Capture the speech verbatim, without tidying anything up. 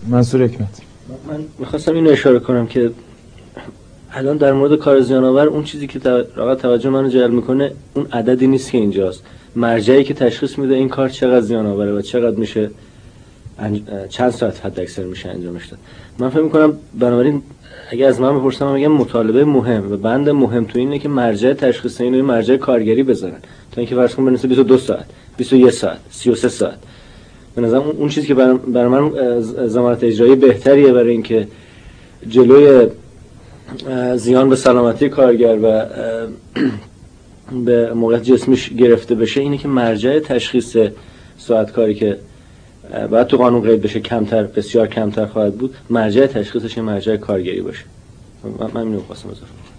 منصور حکمت. من میخواستم اینو اشاره کنم که الان در مورد کار زیان‌آور اون چیزی که واقعا توجه منو جلب میکنه اون عددی نیست که اینجاست، مرجعی که تشخیص میده این کار چقدر زیان‌آوره و چقدر میشه انج... چند ساعت حد اکثر میشه انجامش داد. من فکر میکنم بنابراین اگه از من بپرسم من میگم مطالبه مهم و بند مهم تو اینه که مرجع تشخیص اینو مرجع کارگری بذارن تا اینکه فرض کن بنویسه بیست و دو ساعت، بیست و یک ساعت، سی و سه ساعت. به نظرم اون چیزی که برای بر من ضمانت اجرایی بهتریه برای اینکه جلوی زیان به سلامتی کارگر و به موقعیت جسمیش گرفته بشه اینه که مرجع تشخیص ساعت کاری که باید تو قانون قید بشه کمتر، بسیار کمتر خواهد بود، مرجع تشخیصش مرجع کارگری باشه. من من اینو خواستم بذارم.